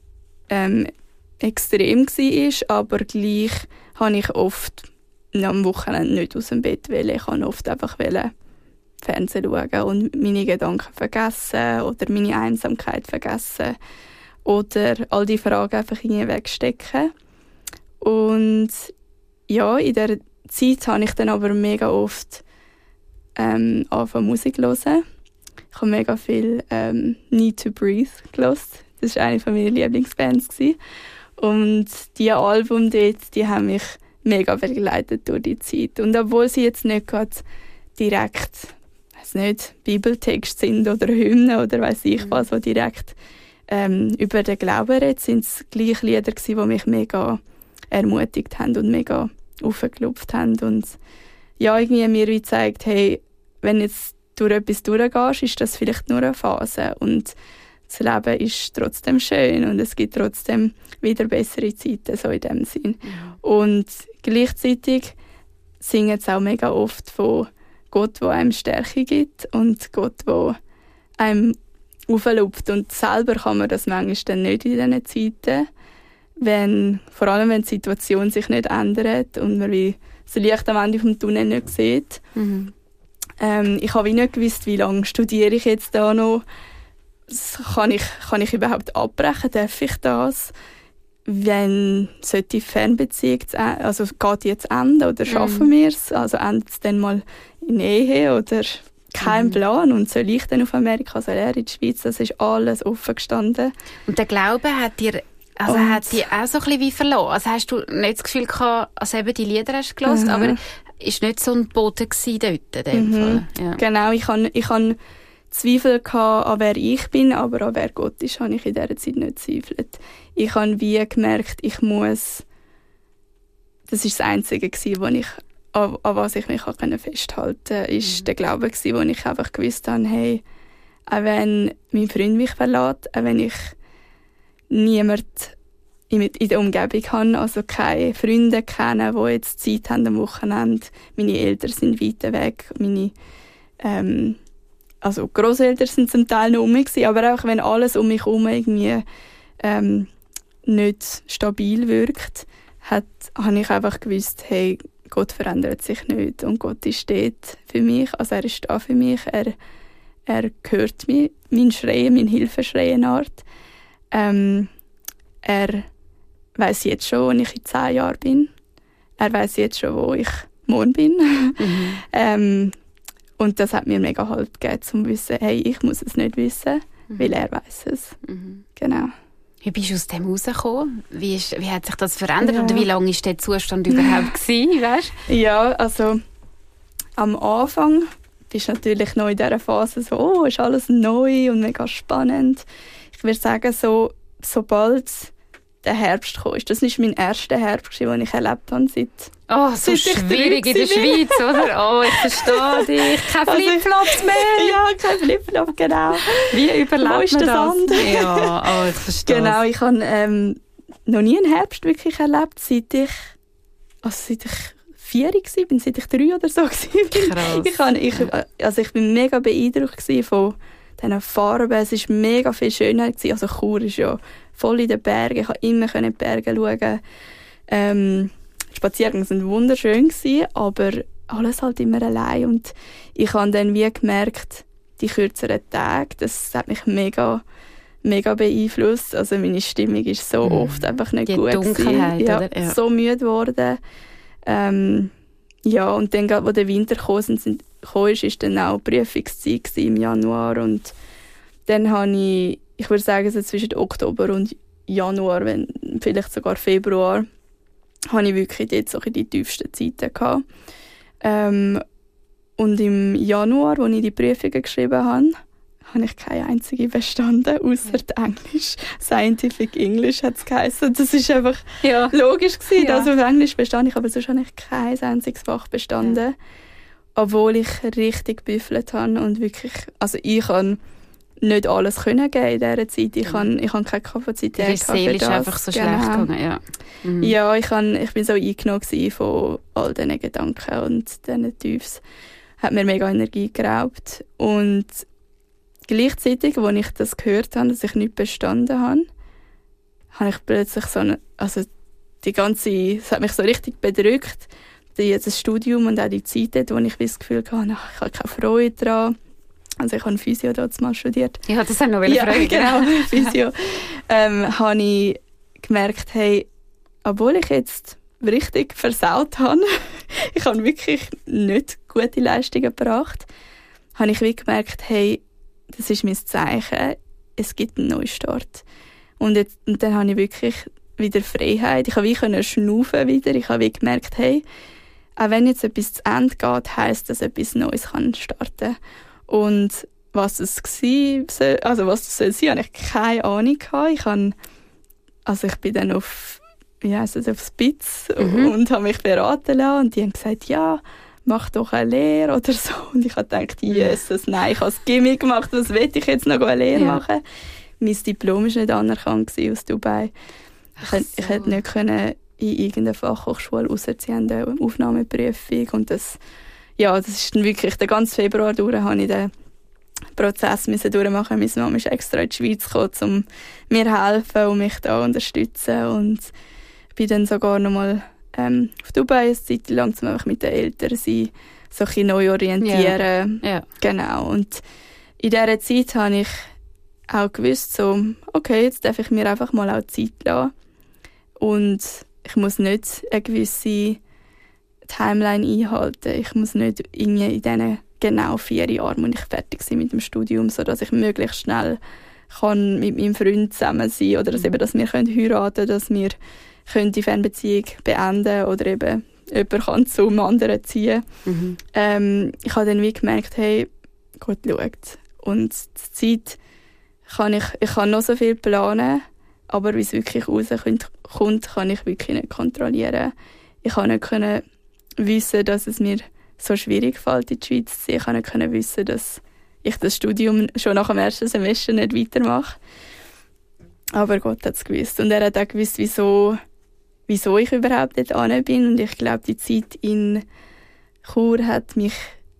extrem war, aber gleich habe ich oft am Wochenende nicht aus dem Bett wollen. Ich wollte oft einfach Fernsehen schauen und meine Gedanken vergessen oder meine Einsamkeit vergessen oder all die Fragen einfach irgendwie wegstecken. Und ja, in dieser Zeit habe ich dann aber mega oft angefangen Musik zu hören. Ich habe mega viel Need to Breathe gehört. Das war eine meiner Lieblingsbands. Und die Alben dort, die haben mich mega begleitet durch die Zeit. Und obwohl sie jetzt nicht gerade direkt Bibeltext sind oder Hymnen oder weiss ich was, die direkt über den Glauben reden, sind es gleich Lieder gewesen, die mich mega ermutigt haben und mega aufgeklopft haben. Und ja, irgendwie mir wie gezeigt, hey, wenn jetzt durch etwas durchgehst, ist das vielleicht nur eine Phase. Und das Leben ist trotzdem schön und es gibt trotzdem wieder bessere Zeiten, so in dem Sinn. Ja. Und gleichzeitig singen sie auch mega oft von Gott, der einem Stärke gibt und Gott, der einem auflupft. Und selber kann man das manchmal dann nicht in diesen Zeiten, vor allem wenn die Situation sich nicht ändert und man wie das Licht am Ende des Tunnels nicht sieht. Ich habe nicht gewusst, wie lange studiere ich jetzt da noch. Kann ich überhaupt abbrechen? Darf ich das? Wenn sollte die Fernbeziehung, also geht die jetzt enden oder schaffen wir es? Also endet es dann mal in Ehe oder kein Plan? Und soll ich dann auf Amerika, soll er in die Schweiz? Das ist alles offen gestanden. Und der Glaube hat dir hat dich auch so ein bisschen wie verloren? Also hast du nicht das Gefühl gehabt, als eben die Lieder hast du gehört, aber ist nicht so ein Boden gewesen dort in dem Fall? Ja. Genau, ich habe Zweifel gehabt, an wer ich bin, aber an wer Gott ist, habe ich in dieser Zeit nicht gezweifelt. Ich habe wie gemerkt, das war das Einzige, an was ich mich festhalten konnte, ist der Glaube, wo ich einfach gewusst habe, hey, auch wenn mein Freund mich verlässt, auch wenn ich niemanden in der Umgebung habe, also keine Freunde kenne, die jetzt Zeit haben am Wochenende, meine Eltern sind weit weg, meine also Grosseltern sind zum Teil noch um mich gewesen, aber auch wenn alles um mich herum irgendwie nicht stabil wirkt, habe ich einfach gewusst, hey, Gott verändert sich nicht und Gott ist dort für mich, also er ist da für mich, er hört mich, mein Schreien, mein Hilfeschreien-Art. Er weiss jetzt schon, wo ich in 10 Jahren bin. Er weiss jetzt schon, wo ich morgen bin. Und das hat mir mega Halt gegeben, um zu wissen, hey, ich muss es nicht wissen, weil er weiss es. Genau. Wie bist du aus dem rausgekommen? Wie hat sich das verändert? Oder wie lange war der Zustand überhaupt gewesen, weißt? Ja, also am Anfang bist du natürlich noch in dieser Phase so, ist alles neu und mega spannend. Ich würde sagen, sobald der Herbst kam, das war mein erster Herbst, den ich erlebt habe so schwierig in der Schweiz, oder? Oh, ich verstehe dich. Keine Flipflops mehr. Ja, kein Flipflop, genau. Wie überlebt man das? Ja, ich verstehe. Genau, ich habe noch nie einen Herbst wirklich erlebt, seit ich 4 war, seit ich 3 oder so war. Krass. Ich bin mega beeindruckt von diesen Farben. Es war mega viel schöner. Also Chur ist ja voll in den Bergen. Ich konnte immer in die Berge schauen. Spaziergänge waren wunderschön, aber alles halt immer allein. Und ich habe dann wie gemerkt, die kürzeren Tage, das hat mich mega, mega beeinflusst. Also meine Stimmung ist so oft einfach nicht die gut Dunkelheit, gewesen. oder? Ja. So müde geworden. Ja, und dann, als der Winter kam, war dann auch Prüfungszeit im Januar. Und dann habe ich würde sagen, so zwischen Oktober und Januar, vielleicht sogar Februar, habe ich wirklich dort so die tiefsten Zeiten gehabt. Und im Januar, als ich die Prüfungen geschrieben habe, habe ich keine einzige bestanden, außer Englisch. Scientific English hat es geheißen. Das war einfach logisch gewesen. Ja. Also auf Englisch bestand ich, aber sonst habe ich kein einziges Fach bestanden. Ja. Obwohl ich richtig gebüffelt habe und wirklich, also ich kann nicht alles geben in dieser Zeit. Ich habe keine Kapazität. Die Seele ist einfach so schlecht gegangen, ja. Ja, ich bin so eingenommen von all diesen Gedanken und diesen Tiefs. Hat mir mega Energie geraubt. Und gleichzeitig, als ich das gehört habe, dass ich nicht bestanden habe, habe ich plötzlich es hat mich so richtig bedrückt, das Studium und auch die Zeit dort, wo ich das Gefühl hatte, ich habe keine Freude daran. Also ich habe Physio dort mal studiert. Ja, das haben noch Freude. Genau, Physio. Habe ich gemerkt, hey, obwohl ich jetzt richtig versaut habe, ich habe wirklich nicht gute Leistungen gebracht, habe ich wie gemerkt, hey, das ist mein Zeichen, es gibt einen Neustart. Und dann habe ich wirklich wieder Freiheit. Ich konnte schnaufen wieder. Ich habe wie gemerkt, hey, auch wenn jetzt etwas zu Ende geht, heisst das, etwas Neues kann starten. Und was das sein soll, habe ich keine Ahnung gehabt. Ich bin dann auf Spitz und habe mich beraten lassen. Und die haben gesagt, ja, mach doch eine Lehre oder so. Und ich habe gedacht, Jesus, nein, ich habe das Gimmi gemacht, was will ich jetzt noch eine Lehre machen? Mein Diplom war nicht anerkannt aus Dubai. Ich hätte nicht können in irgendeine Fachhochschule rausziehen, eine Aufnahmeprüfung. Und das ist dann wirklich, den ganzen Februar durch habe ich den Prozess durchmachen. Meine Mama ist extra in die Schweiz gekommen, um mir zu helfen und mich da zu unterstützen. Und ich bin dann sogar noch mal auf Dubai eine Zeit lang, um einfach mit den Eltern sein, so ein bisschen neu orientieren. Ja. Genau. Und in dieser Zeit habe ich auch gewusst, okay, jetzt darf ich mir einfach mal auch Zeit lassen. Und ich muss nicht eine gewisse Timeline einhalten. Ich muss nicht irgendwie in diesen genau 4 Jahren, wo ich fertig bin mit dem Studium, sodass ich möglichst schnell kann mit meinem Freund zusammen sein oder dass wir heiraten können, dass wir die Fernbeziehung beenden oder eben jemand kann zum anderen ziehen. Ich habe dann wie gemerkt, hey, Gott schaut. Und die Zeit ich kann noch so viel planen, aber wie es wirklich rauskommt, kann ich wirklich nicht kontrollieren. Ich konnte nicht wissen, dass es mir so schwierig fällt, in die Schweiz zu ziehen. Ich konnte nicht wissen, dass ich das Studium schon nach dem ersten Semester nicht weitermache. Aber Gott hat es gewusst. Und er hat auch gewusst, wieso ich überhaupt dort hin bin. Und ich glaube, die Zeit in Chur hat mich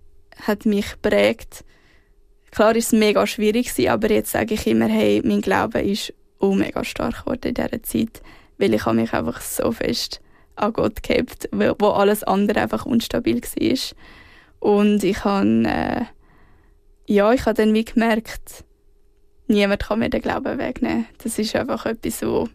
geprägt. Klar war es mega schwierig, aber jetzt sage ich immer, hey, mein Glaube ist mega stark geworden in dieser Zeit, weil ich habe mich einfach so fest an Gott gehabt, wo alles andere einfach unstabil war. Und ich habe dann wie gemerkt, niemand kann mir den Glauben wegnehmen. Das ist einfach etwas, wo,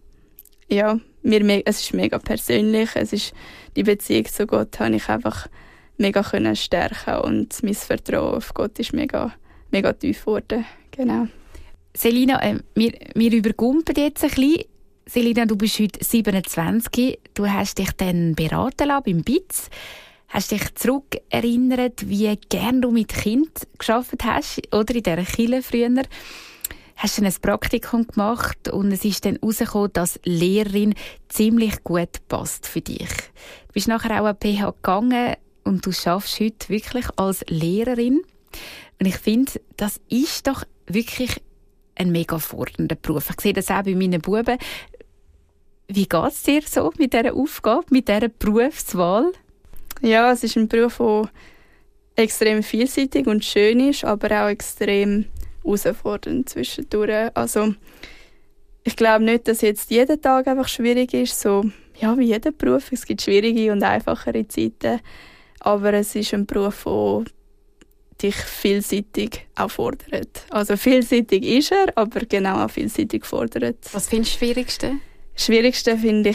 es ist mega persönlich. Die Beziehung zu Gott habe ich einfach mega stärken und mein Vertrauen auf Gott ist mega, mega tief geworden. Genau. Selina, wir übergumpen jetzt ein bisschen. Selina, du bist heute 27. Du hast dich dann beraten lassen beim BIZ. Hast dich zurückerinnert, wie gern du mit Kindern gearbeitet hast, oder in dieser Kirche früher. Hast dann ein Praktikum gemacht und es ist dann herausgekommen, dass Lehrerin ziemlich gut passt für dich. Du bist nachher auch an die PH gegangen und du arbeitest heute wirklich als Lehrerin. Und ich finde, das ist doch wirklich ein mega fordernder Beruf. Ich sehe das auch bei meinen Buben. Wie geht es dir so mit dieser Aufgabe, mit dieser Berufswahl? Ja, es ist ein Beruf, der extrem vielseitig und schön ist, aber auch extrem herausfordernd zwischendurch. Also, ich glaube nicht, dass jetzt jeder Tag einfach schwierig ist, so wie jeder Beruf. Es gibt schwierige und einfachere Zeiten, aber es ist ein Beruf, der dich vielseitig auch fordert. Also vielseitig ist er, aber genau auch vielseitig fordert. Was findest du das Schwierigste? Das Schwierigste finde ich,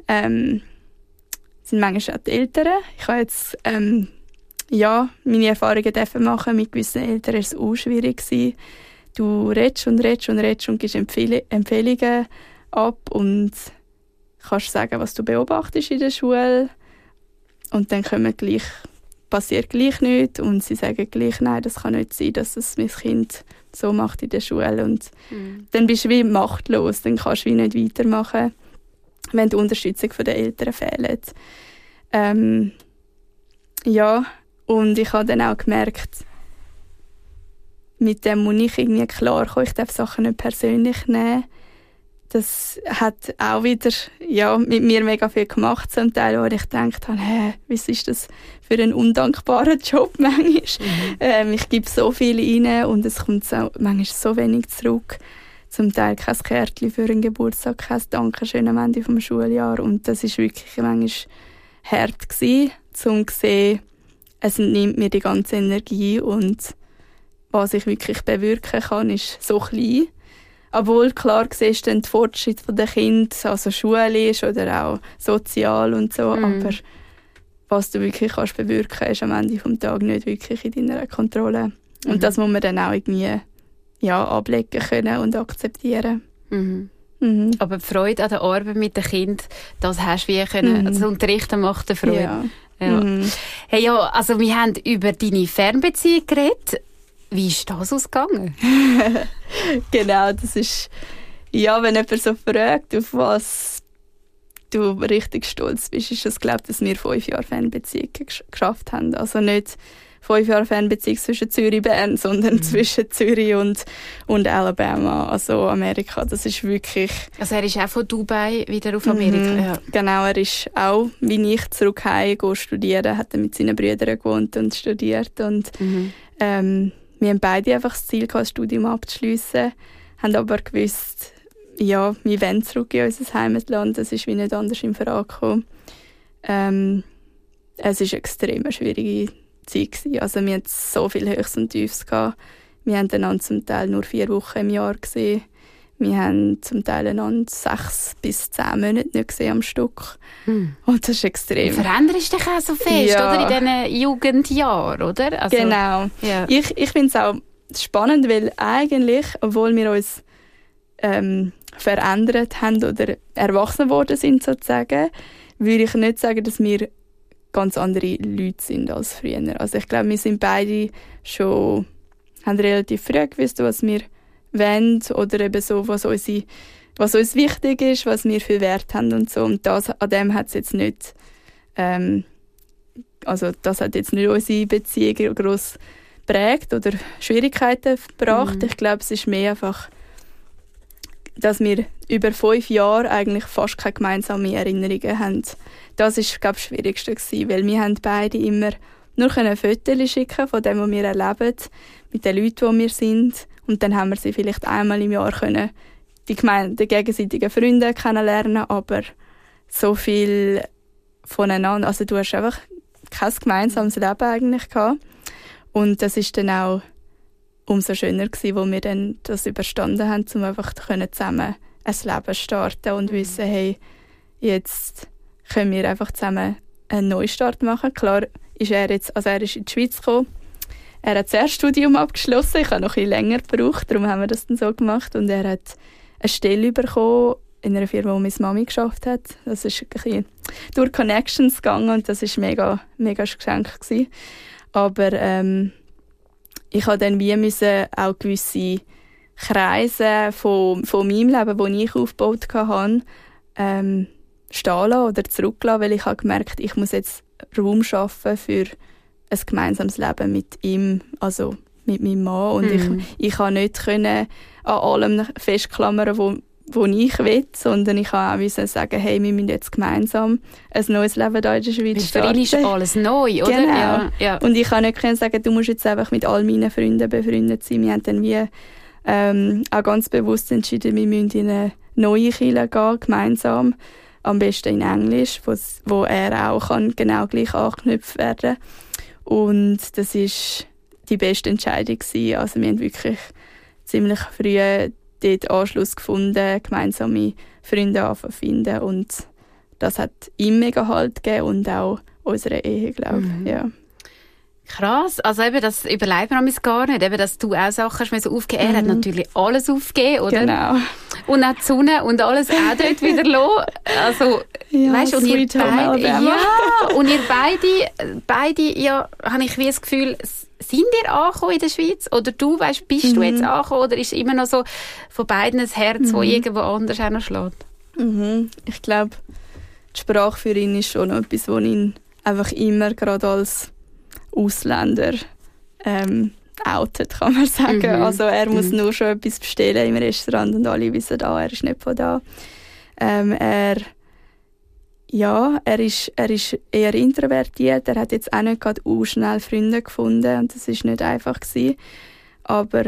sind manchmal auch die Eltern. Ich habe jetzt meine Erfahrungen machen. Mit gewissen Eltern war es auch schwierig. Du redest und gibst Empfehlungen ab und kannst sagen, was du beobachtest in der Schule. Und dann passiert gleich nichts und sie sagen gleich, nein, das kann nicht sein, dass es mein Kind so macht in der Schule. Und dann bist du wie machtlos, dann kannst du wie nicht weitermachen, wenn die Unterstützung der Eltern fehlt. Und ich habe dann auch gemerkt, mit dem muss ich irgendwie klarkommen, ich darf Sachen nicht persönlich nehmen. Das hat auch wieder mit mir mega viel gemacht, zum Teil, wo ich gedacht habe, was ist das für ein undankbarer Job manchmal. Ich gebe so viel rein und es kommt manchmal so wenig zurück. Zum Teil kein Kärtchen für einen Geburtstag, kein Dankeschön am Ende des Schuljahres. Und das war wirklich manchmal hart gewesen, um zu sehen, es nimmt mir die ganze Energie und was ich wirklich bewirken kann, ist so klein. Obwohl, klar, siehst du den Fortschritt der Kinder, also schulisch oder auch sozial und so, aber was du wirklich kannst bewirken, ist am Ende des Tages nicht wirklich in deiner Kontrolle. Und das muss man dann auch irgendwie ablegen können und akzeptieren. Aber die Freude an der Arbeit mit den Kindern, das hast du wie können. Das Unterrichten macht eine Freude. Ja. Hey, also wir haben über deine Fernbeziehung geredet. Wie ist das ausgegangen? Genau, das ist, wenn jemand so fragt, auf was du richtig stolz bist, ist es, glaube ich, dass wir 5 Jahre Fernbeziehung geschafft haben. Also nicht 5 Jahre Fernbeziehung zwischen Zürich und Bern, sondern zwischen Zürich und Alabama, also Amerika. Das ist wirklich... Also er ist auch von Dubai wieder auf Amerika? Ja. Genau, er ist auch, wie ich, zurück heim studieren, hat er mit seinen Brüdern gewohnt und studiert und wir haben beide einfach das Ziel gehabt, das Studium abzuschliessen, haben aber gewusst, wir wollen zurück in unser Heimatland, das ist wie nicht anders in Frage gekommen. Es war eine extrem schwierige Zeit gewesen. Also wir hatten so viel Höchst und Tiefs gehabt. Wir haben einander zum Teil nur 4 Wochen im Jahr gesehen. Wir haben zum Teil einander 6 bis 10 Monate nicht gesehen am Stück. Und das ist extrem. Du veränderst dich auch so fest, oder? In diesen Jugendjahren, oder? Also, genau. Ja. Ich finde es auch spannend, weil eigentlich, obwohl wir uns verändert haben oder erwachsen worden sind, sozusagen, würde ich nicht sagen, dass wir ganz andere Leute sind als früher. Also ich glaube, wir sind beide schon haben relativ früh gewusst, was wir wollen oder eben so, was uns wichtig ist, was wir für Wert haben und so. Und an dem hat es jetzt nicht, das hat jetzt nicht unsere Beziehung gross geprägt oder Schwierigkeiten gebracht. Ich glaube, es ist mehr einfach, dass wir über 5 Jahre eigentlich fast keine gemeinsamen Erinnerungen haben. Das war, glaube ich, das Schwierigste gewesen, weil wir haben beide immer nur Fotos schicken von dem, was wir erleben, mit den Leuten, die wir sind. Und dann haben wir sie vielleicht einmal im Jahr können die gegenseitigen Freunde kennenlernen, aber so viel voneinander. Also du hast einfach kein gemeinsames Leben eigentlich gehabt. Und das ist dann auch umso schöner gewesen, wo wir dann das überstanden haben, um einfach zusammen ein Leben starten und wissen, hey, jetzt können wir einfach zusammen einen Neustart machen. Klar ist er ist in die Schweiz gekommen. Er hat das Studium abgeschlossen. Ich habe noch ein bisschen länger gebraucht, darum haben wir das dann so gemacht. Und er hat eine Stelle bekommen in einer Firma, wo meine Mami geschafft hat. Das ist ein bisschen durch Connections gegangen und das war mega ein Geschenk gewesen. Aber ich musste dann auch gewisse Kreise von meinem Leben, die ich aufgebaut habe, stehen lassen oder zurücklassen, weil ich habe gemerkt, ich muss jetzt Raum schaffen für ein gemeinsames Leben mit ihm, also mit meinem Mann. Und ich konnte nicht an allem festklammern, wo ich will, sondern ich musste auch sagen, hey, wir müssen jetzt gemeinsam ein neues Leben hier in der Schweiz starten. Für ihn ist alles neu, oder? Genau. Ja. Und ich konnte nicht sagen, du musst jetzt einfach mit all meinen Freunden befreundet sein. Wir haben dann auch ganz bewusst entschieden, wir müssen in eine neue Kirche gehen, gemeinsam. Am besten in Englisch, wo er auch genau gleich anknüpft werden kann. Und das war die beste Entscheidung gewesen. Also wir haben wirklich ziemlich früh dort Anschluss gefunden, gemeinsame Freunde finden und das hat ihm mega Halt gegeben und auch unserer Ehe, glaube ich. Ja. Krass, also eben, das überlegt man gar nicht, eben, dass du auch Sachen hast aufgeben. Er hat natürlich alles aufgegeben, oder? Genau. Und auch die Sonne und alles auch dort wieder lassen. Also, ja, weißt, und ihr beide, ja, habe ich wie das Gefühl, sind ihr angekommen in der Schweiz? Oder du, weißt, bist du jetzt angekommen? Oder ist es immer noch so von beiden ein Herz, das irgendwo anders auch noch schlägt? Ich glaube, die Sprache für ihn ist schon noch etwas, was ihn einfach immer gerade als Ausländer outet, kann man sagen. Also er muss nur schon etwas bestellen im Restaurant und alle wissen, er ist nicht von da. Er ist eher introvertiert. Er hat jetzt auch nicht gerade schnell Freunde gefunden und das ist nicht einfach gewesen. Aber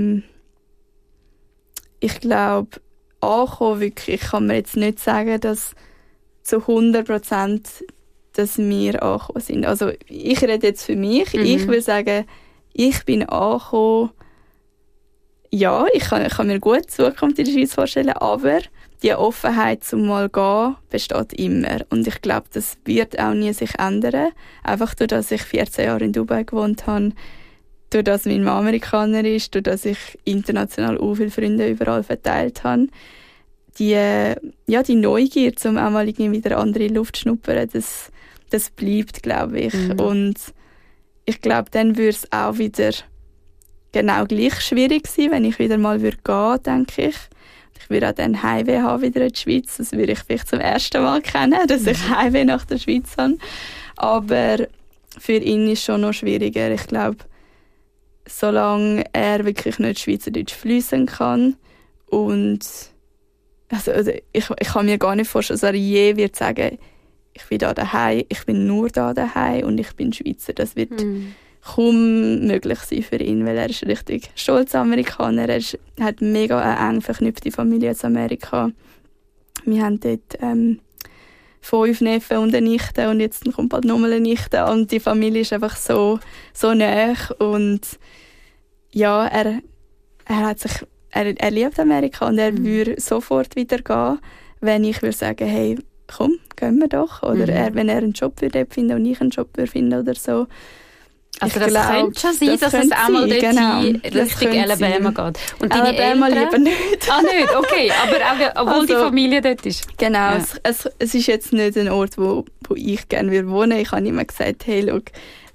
ich glaube, ankommen wirklich, kann man jetzt nicht sagen, dass zu 100% dass wir angekommen sind. Also ich rede jetzt für mich. Ich will sagen, ich bin angekommen. Ja, ich kann mir gut die Zukunft in der Schweiz vorstellen, aber die Offenheit zum mal gehen besteht immer. Und ich glaube, das wird auch nie sich ändern. Einfach dadurch, dass ich 14 Jahre in Dubai gewohnt habe, dadurch, dass mein Mann Amerikaner ist, dadurch, dass ich international auch viele Freunde überall verteilt habe. Die Neugier, um auch mal wieder andere Luft zu schnuppern, das bleibt, glaube ich. Und ich glaube, dann würde es auch wieder genau gleich schwierig sein, wenn ich wieder mal gehen würde, denke ich. Ich würde auch dann Heimweh haben wieder in der Schweiz. Das würde ich vielleicht zum ersten Mal kennen, dass ich Heimweh nach der Schweiz habe. Aber für ihn ist es schon noch schwieriger. Ich glaube, solange er wirklich nicht Schweizerdeutsch fliessen kann und also ich kann mir gar nicht vorstellen, dass er je wird sagen, ich bin da daheim, ich bin nur da daheim und ich bin Schweizer. Das wird kaum möglich sein für ihn, weil er ist richtig stolz Amerikaner. Er hat mega eine eng verknüpfte Familie in Amerika. Wir haben dort 5 Neffen und eine Nichte und jetzt kommt bald nochmal eine Nichte und die Familie ist einfach so nah und ja, er liebt Amerika und er würde sofort wieder gehen, wenn ich würde sagen, hey, komm, gehen wir doch. Oder wenn er einen Job würde finden und ich einen Job würde finden oder so. Also das könnte schon sein, dass es einmal dort Richtung Alabama geht. Und Alabama lieber nicht. Nicht? Okay. Aber obwohl also, die Familie dort ist. Genau. Ja. Es ist jetzt nicht ein Ort, wo ich gerne wohnen würde. Ich habe immer gesagt, hey, look,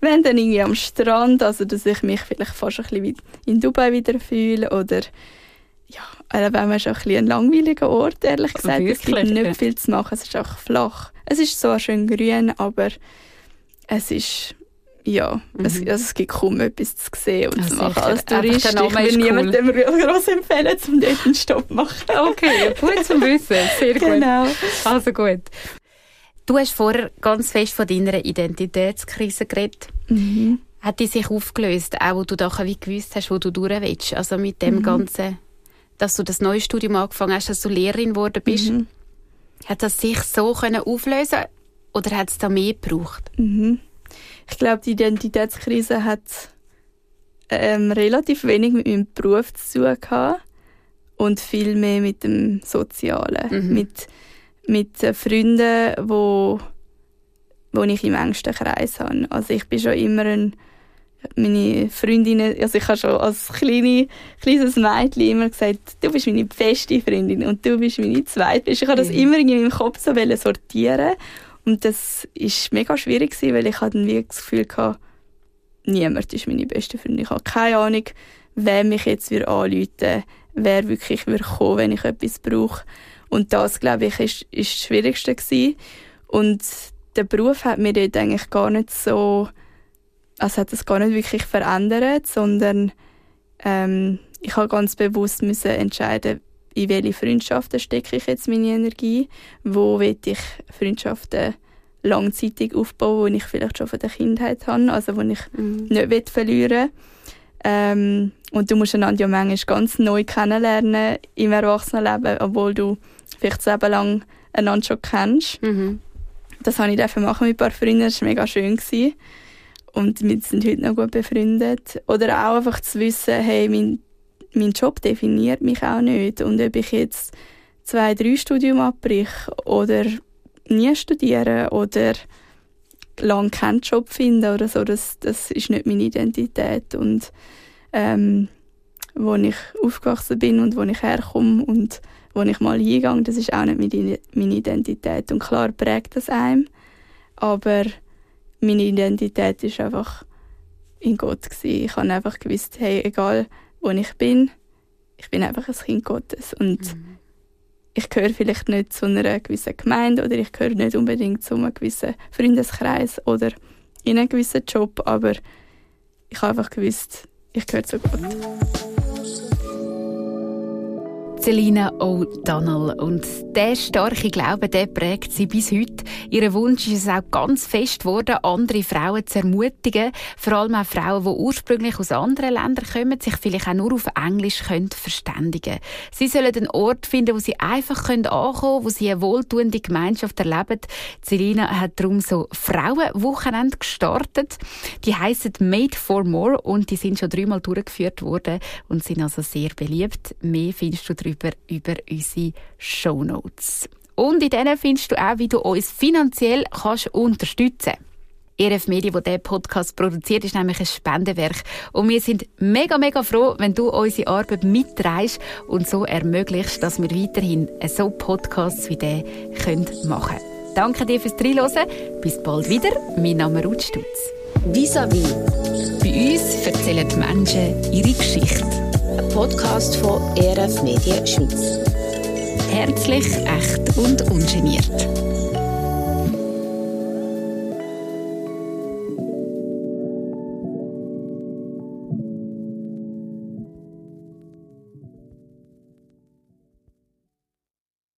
wenn dann irgendwie am Strand, also dass ich mich vielleicht fast ein bisschen wie in Dubai wieder fühle oder ja, wenn schon ein bisschen ein langweiliger Ort, ehrlich gesagt. Es gibt nicht viel zu machen, es ist auch flach. Es ist so schön grün, aber es ist, ja, es gibt kaum etwas zu sehen und zu machen. Als Tourist, ich will niemandem gross empfehlen, um dort einen Stopp zu machen. Okay, gut zum Wissen, sehr gut. Genau. Also gut. Du hast vorher ganz fest von deiner Identitätskrise geredet. Hat die sich aufgelöst, auch wo du da wie gewusst hast, wo du durch willst? Also mit dem Ganzen, dass du das neue Studium angefangen hast, dass du Lehrerin geworden bist. Hat das sich so auflösen können oder hat es da mehr gebraucht? Ich glaube, die Identitätskrise hat relativ wenig mit meinem Beruf zu tun gehabt und viel mehr mit dem Sozialen. Mit Freunden, wo ich im engsten Kreis habe. Also ich bin schon immer meine Freundinnen, also ich habe schon als kleines Mädchen immer gesagt, du bist meine beste Freundin und du bist meine zweite. Ich habe das immer in meinem Kopf so sortieren und das war mega schwierig, weil ich hatte dann das Gefühl hatte, niemand ist meine beste Freundin. Ich habe keine Ahnung, wer mich jetzt anrufen würde, wer wirklich kommen würde, wenn ich etwas brauche. Und das, glaube ich, ist das Schwierigste gewesen. Und der Beruf hat mir dort eigentlich gar nicht so, also hat das gar nicht wirklich verändert, sondern ich habe ganz bewusst müssen entscheiden, in welche Freundschaften stecke ich jetzt meine Energie, wo will ich Freundschaften langzeitig aufbauen, die ich vielleicht schon von der Kindheit habe, also die ich nicht verlieren will. Und du musst einander ja manchmal ganz neu kennenlernen im Erwachsenenleben, obwohl du vielleicht das Leben lang einander schon kennst. Das habe ich machen mit ein paar Freunden, das war mega schön. Und wir sind heute noch gut befreundet. Oder auch einfach zu wissen, hey, mein Job definiert mich auch nicht. Und ob ich jetzt 2-3 Studium abbreche oder nie studiere oder lange keinen Job finde oder so, das ist nicht meine Identität. Und wo ich aufgewachsen bin und wo ich herkomme und wo ich mal hingehe, das ist auch nicht meine Identität. Und klar prägt das einem, aber meine Identität ist einfach in Gott gewesen. Ich habe einfach gewusst, hey, egal wo ich bin einfach ein Kind Gottes. Und ich gehöre vielleicht nicht zu einer gewissen Gemeinde oder ich gehöre nicht unbedingt zu einem gewissen Freundeskreis oder in einen gewissen Job, aber ich habe einfach gewusst, ich gehöre zu Gott. Selina O'Donnell. Und der starke Glaube, der prägt sie bis heute. Ihr Wunsch ist es auch ganz fest geworden, andere Frauen zu ermutigen. Vor allem auch Frauen, die ursprünglich aus anderen Ländern kommen, sich vielleicht auch nur auf Englisch verständigen können. Sie sollen einen Ort finden, wo sie einfach ankommen können, wo sie eine wohltuende Gemeinschaft erleben. Selina hat darum so Frauenwochenende gestartet. Die heissen Made for More und die sind schon 3-mal durchgeführt worden und sind also sehr beliebt. Mehr findest du über unsere Shownotes. Und in denen findest du auch, wie du uns finanziell kannst unterstützen kannst. ERF Media, das diesen Podcast produziert, ist nämlich ein Spendenwerk. Und wir sind mega, mega froh, wenn du unsere Arbeit mitträgst und so ermöglichst, dass wir weiterhin so Podcasts wie diesen machen können. Danke dir fürs Reinhören. Bis bald wieder. Mein Name ist Ruth Stutz. Vis-à-vis. Bei uns erzählen die Menschen ihre Geschichte. Ein Podcast von ERF Media Schweiz. Herzlich, echt und ungeniert.